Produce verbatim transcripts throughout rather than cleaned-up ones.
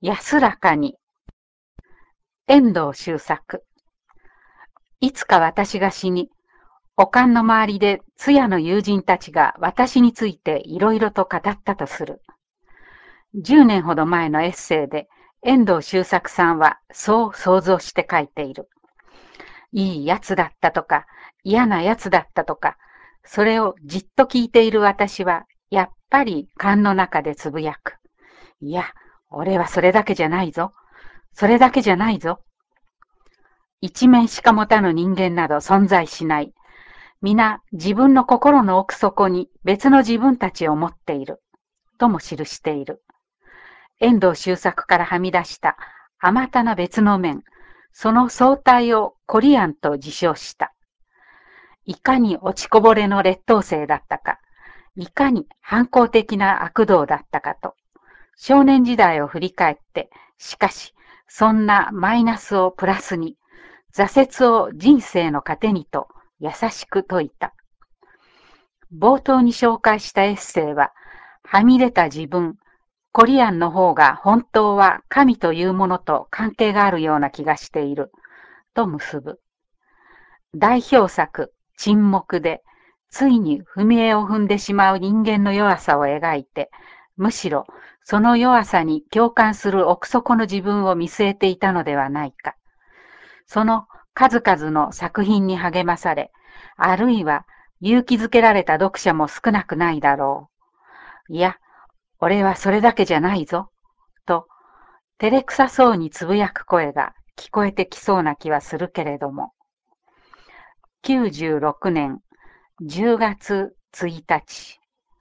安らかに。遠藤周作。いつか私が死に、おかんの周りで通夜の友人たちが私についていろいろと語ったとする。じゅうねんほど前のエッセイで遠藤周作さんはそう想像して書いている。いいやつだったとか、嫌なやつだったとか、それをじっと聞いている私は、やっぱり勘の中でつぶやく。いや、俺はそれだけじゃないぞ。それだけじゃないぞ。一面しか持たぬ人間など存在しない。皆自分の心の奥底に別の自分たちを持っている。とも記している。遠藤周作からはみ出したあまたな別の面、その総体をコリアンと自称した。いかに落ちこぼれの劣等生だったか、いかに反抗的な悪童だったかと、少年時代を振り返って、しかし、そんなマイナスをプラスに、挫折を人生の糧にと優しく説いた。冒頭に紹介したエッセイは、はみ出た自分、コリアンの方が本当は神というものと関係があるような気がしている、と結ぶ。代表作、沈黙で、ついに踏み絵を踏んでしまう人間の弱さを描いて、むしろその弱さに共感する奥底の自分を見据えていたのではないか。その数々の作品に励まされ、あるいは勇気づけられた読者も少なくないだろう。いや、俺はそれだけじゃないぞ、と、照れくさそうにつぶやく声が聞こえてきそうな気はするけれども。きゅうじゅうろくねんじゅうがつついたち。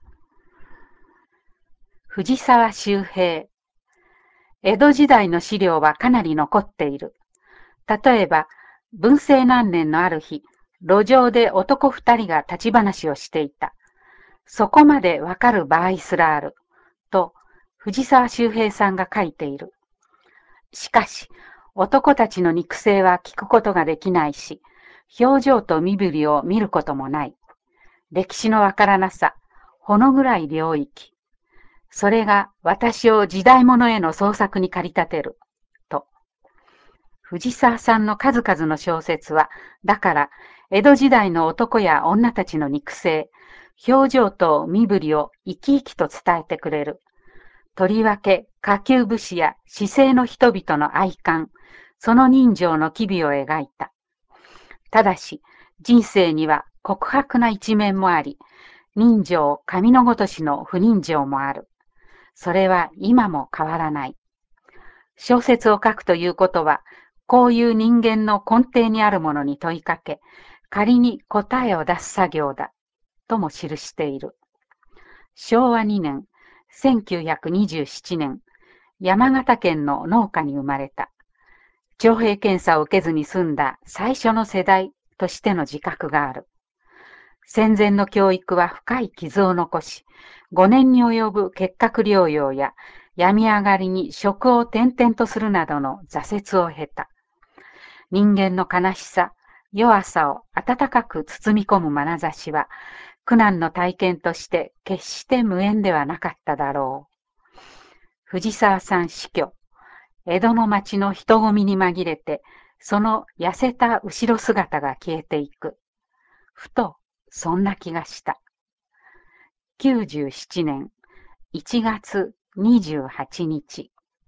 藤沢周平。江戸時代の資料はかなり残っている。例えば、文政何年のある日、路上で男二人が立ち話をしていた。そこまでわかる場合すらある。と、藤沢周平さんが書いている。しかし、男たちの肉声は聞くことができないし、表情と身振りを見ることもない。歴史のわからなさ、ほの暗い領域。それが私を時代物への創作に駆り立てる。と。藤沢さんの数々の小説は、だから、江戸時代の男や女たちの肉声、表情と身振りを生き生きと伝えてくれる。とりわけ下級武士や市井の人々の愛観、その人情の機微を描いた。ただし、人生には告白な一面もあり、人情神のごとしの不人情もある。それは今も変わらない。小説を書くということは、こういう人間の根底にあるものに問いかけ、仮に答えを出す作業だ、とも記している。しょうわにねん、せんきゅうひゃくにじゅうななねん、山形県の農家に生まれた。徴兵検査を受けずに済んだ最初の世代としての自覚がある。戦前の教育は深い傷を残し、ごねんに及ぶ結核療養や病み上がりに職を転々とするなどの挫折を経た。人間の悲しさ、弱さを温かく包み込む眼差しは、苦難の体験として決して無縁ではなかっただろう。藤沢さん死去。江戸の町の人混みに紛れて、その痩せた後ろ姿が消えていく。ふと、そんな気がした。きゅうじゅうななねんいちがつにじゅうはちにち。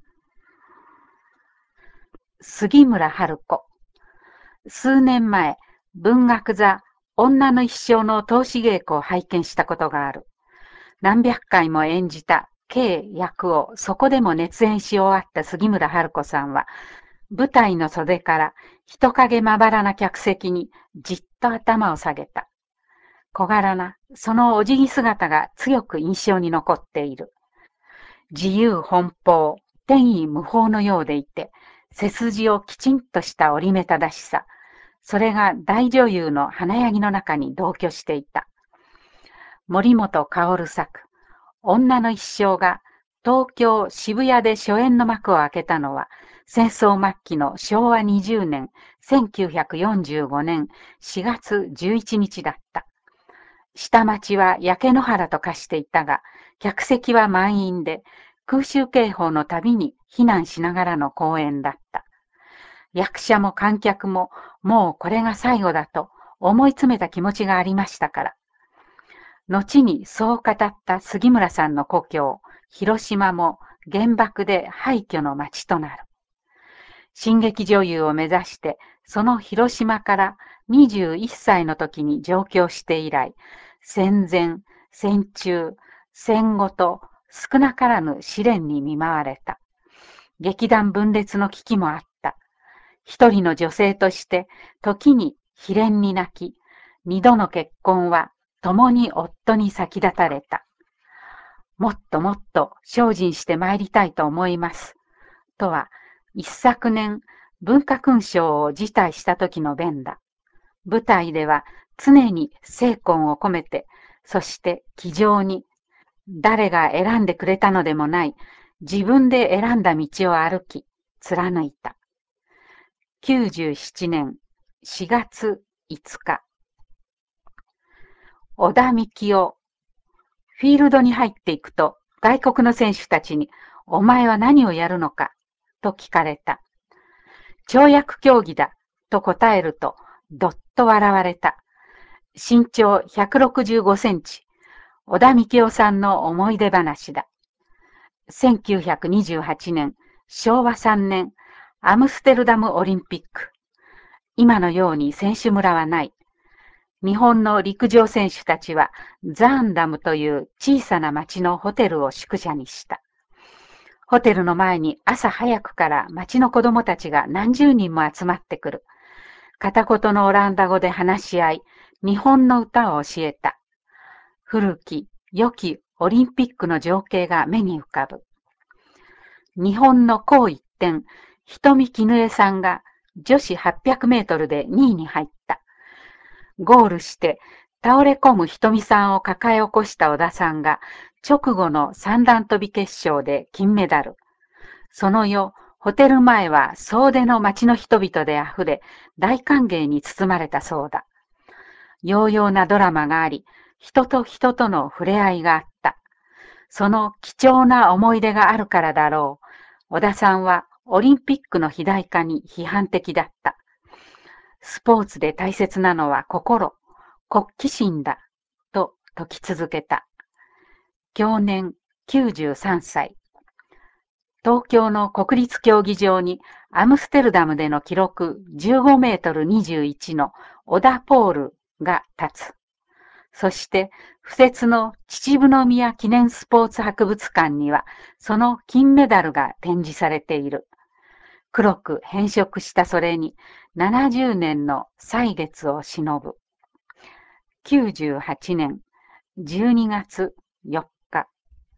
杉村春子。数年前、文学座女の一生の通し稽古を拝見したことがある。何百回も演じた計役をそこでも熱演し終わった杉村春子さんは、舞台の袖から人影まばらな客席にじっと頭を下げた。小柄な、そのお辞儀姿が強く印象に残っている。自由奔放、天衣無縫のようでいて、背筋をきちんとした折り目正しさ、それが大女優の華やぎの中に同居していた。森本薫作、女の一生が東京渋谷で初演の幕を開けたのは、戦争末期のしょうわにじゅうねん、せんきゅうひゃくよんじゅうごねんしがつじゅういちにちだった。下町は焼け野原と化していたが、客席は満員で、 空襲警報のたびに避難しながらの公演だった。役者も観客ももうこれが最後だと思い詰めた気持ちがありましたから。後にそう語った杉村さんの故郷、広島も原爆で廃墟の町となる。新劇女優を目指して、その広島からにじゅういっさいの時に上京して以来、戦前、戦中、戦後と少なからぬ試練に見舞われた。劇団分裂の危機もあった。一人の女性として、時に悲恋に泣き、二度の結婚は共に夫に先立たれた。もっともっと精進して参りたいと思います。とは、一昨年、文化勲章を辞退した時の弁だ。舞台では常に精魂を込めて、そして気丈に、誰が選んでくれたのでもない、自分で選んだ道を歩き、貫いた。きゅうじゅうななねんしがついつか。小田幹夫。フィールドに入っていくと、外国の選手たちに、お前は何をやるのか、と聞かれた。跳躍競技だ、と答えると、どっと笑われた。身長ひゃくろくじゅうごセンチ、小田幹夫さんの思い出話だ。せんきゅうひゃくにじゅうはちねん、しょうわさんねん、アムステルダムオリンピック。今のように選手村はない。日本の陸上選手たちはザーンダムという小さな町のホテルを宿舎にした。ホテルの前に朝早くから町の子供たちが何十人も集まってくる。片言のオランダ語で話し合い、日本の歌を教えた。古き良きオリンピックの情景が目に浮かぶ。日本の紅一点、瞳絹江さんが女子はっぴゃくメートルでにいに入った。ゴールして倒れ込む瞳さんを抱え起こした小田さんが直後の三段跳び決勝で金メダル。その夜、ホテル前は総出の町の人々であふれ、大歓迎に包まれたそうだ。洋々なドラマがあり、人と人との触れ合いがあった。その貴重な思い出があるからだろう。小田さんはオリンピックの肥大化に批判的だった。スポーツで大切なのは心、国旗心だ、と説き続けた。享年きゅうじゅうさんさい。東京の国立競技場にアムステルダムでの記録じゅうごメートルにじゅういちの小田ポールが立つ。そして付設の秩父宮記念スポーツ博物館にはその金メダルが展示されている。黒く変色したそれにななじゅうねんの歳月を忍ぶ。きゅうじゅうはちねんじゅうにがつよっか。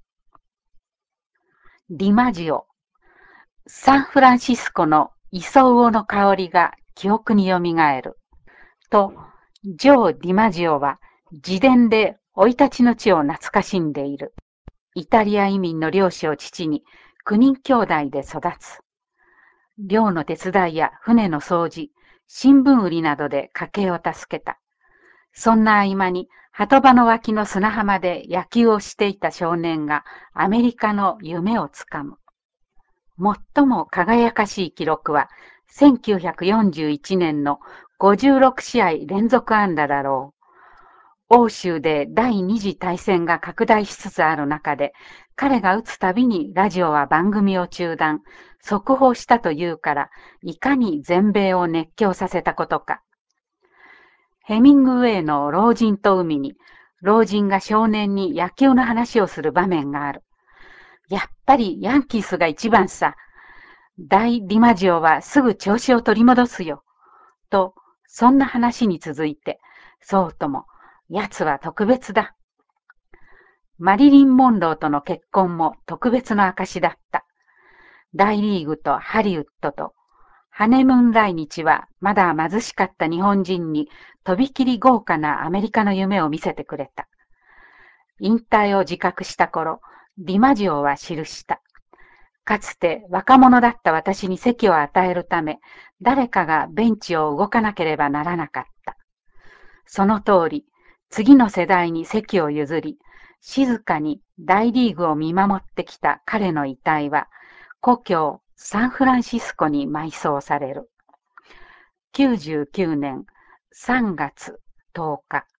ディマジオ。サンフランシスコの磯魚の香りが記憶によみがえる。と、ジョー・ディマジオは自伝で生い立ちの地を懐かしんでいる。イタリア移民の漁師を父にきゅうにん兄弟で育つ。漁の手伝いや船の掃除、新聞売りなどで家計を助けた。そんな合間に鳩場の脇の砂浜で野球をしていた少年がアメリカの夢をつかむ。最も輝かしい記録はせんきゅうひゃくよんじゅういちねんのごじゅうろくしあい連続安打だろう。欧州で第二次大戦が拡大しつつある中で、彼が打つたびにラジオは番組を中断、速報したというから、いかに全米を熱狂させたことか。ヘミングウェイの老人と海に、老人が少年に野球の話をする場面がある。やっぱりヤンキースが一番さ。大ディマジオはすぐ調子を取り戻すよ。と、そんな話に続いて、そうとも、奴は特別だ。マリリン・モンローとの結婚も特別の証だった。大リーグとハリウッドと、ハネムーン来日はまだ貧しかった日本人にとびきり豪華なアメリカの夢を見せてくれた。引退を自覚した頃、ディマジオは記した。かつて若者だった私に席を与えるため、誰かがベンチを動かなければならなかった。その通り、次の世代に席を譲り、静かに大リーグを見守ってきた彼の遺体は、故郷サンフランシスコに埋葬される。きゅうじゅうきゅうねんさんがつとおか。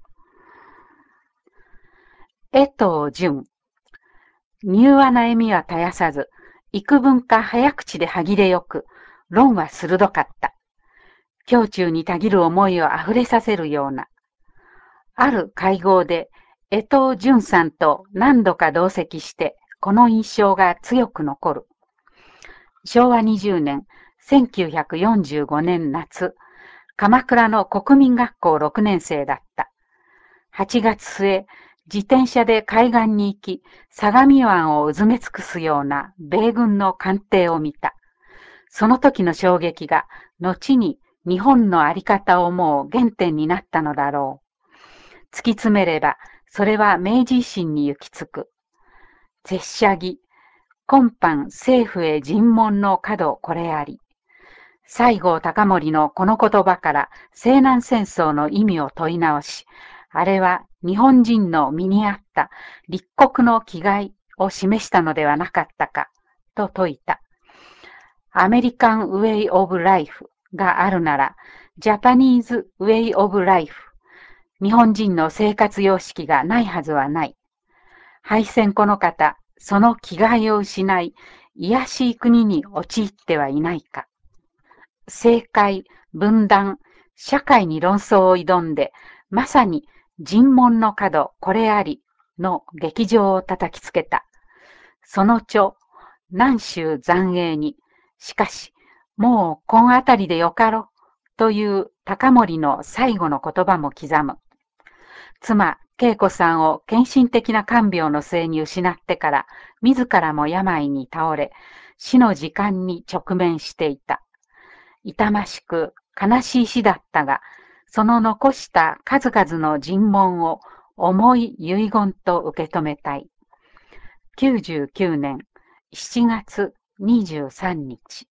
江藤淳。柔和な笑みは絶やさず、幾分か早口で歯切れよく、論は鋭かった。胸中にたぎる思いをあふれさせるような。ある会合で、江藤淳さんと何度か同席して、この印象が強く残る。しょうわにじゅうねん、せんきゅうひゃくよんじゅうごねん夏、鎌倉の国民学校ろくねん生だった。はちがつすえ、自転車で海岸に行き、相模湾をうずめ尽くすような米軍の艦艇を見た。その時の衝撃が、後に日本のあり方を思う原点になったのだろう。突き詰めれば、それは明治維新に行き着く。拙者儀、今般政府へ尋問の角これあり。西郷隆盛のこの言葉から西南戦争の意味を問い直し、あれは日本人の身にあった立国の気概を示したのではなかったか、と説いた。アメリカンウェイオブライフがあるなら、ジャパニーズウェイオブライフ、日本人の生活様式がないはずはない。敗戦この方、その気概を失い、卑しい国に陥ってはいないか。政界、分断、社会に論争を挑んで、まさに尋問の角これありの劇場を叩きつけた。その著、南州残影に、しかし、もうこんあたりでよかろ、という高森の最後の言葉も刻む。妻、恵子さんを献身的な看病の末に失ってから、自らも病に倒れ、死の時間に直面していた。痛ましく悲しい死だったが、その残した数々の尋問を重い遺言と受け止めたい。きゅうじゅうきゅうねんしちがつにじゅうさんにち。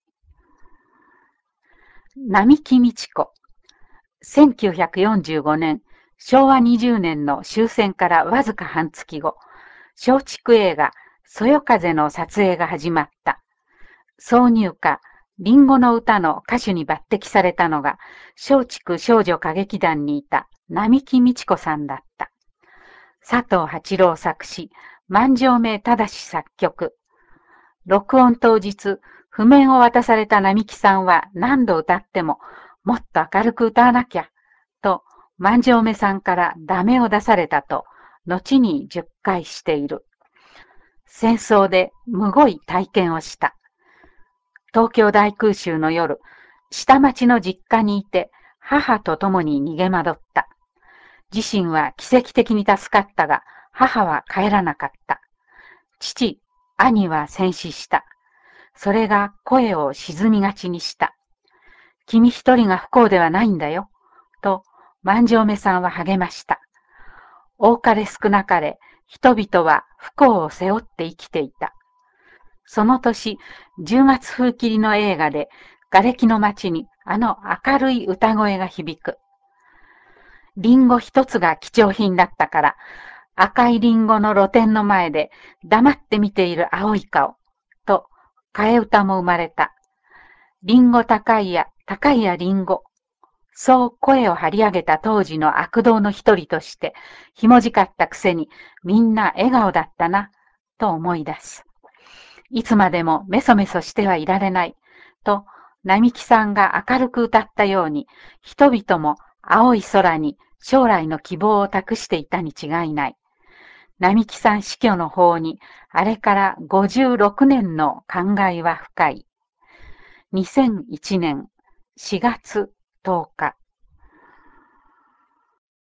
並木道子。せんきゅうひゃくよんじゅうごねん、しょうわにじゅうねんの終戦からわずか半月後、松竹映画、そよ風の撮影が始まった。挿入歌、リンゴの歌の歌手に抜擢されたのが、松竹少女歌劇団にいた並木道子さんだった。佐藤八郎作詞、万丈目正作曲。録音当日、譜面を渡された並木さんは何度歌っても、もっと明るく歌わなきゃ、と万丈目さんからダメを出されたと、後にじゅっかいしている。戦争でむごい体験をした。東京大空襲の夜、下町の実家にいて、母と共に逃げ惑った。自身は奇跡的に助かったが、母は帰らなかった。父、兄は戦死した。それが声を沈みがちにした。君一人が不幸ではないんだよ。と、万丈目さんは励ました。多かれ少なかれ、人々は不幸を背負って生きていた。その年、じゅうがつ風切りの映画で、瓦礫の街にあの明るい歌声が響く。リンゴ一つが貴重品だったから、赤いリンゴの露店の前で黙って見ている青い顔、と替え歌も生まれた。リンゴ高いや、高いやリンゴ。そう声を張り上げた当時の悪童の一人として、ひもじかったくせにみんな笑顔だったな、と思い出す。いつまでもメソメソしてはいられない、と並木さんが明るく歌ったように、人々も青い空に将来の希望を託していたに違いない。並木さん死去の方に、あれからごじゅうろくねんの感慨は深い。にせんいちねんしがつとおか。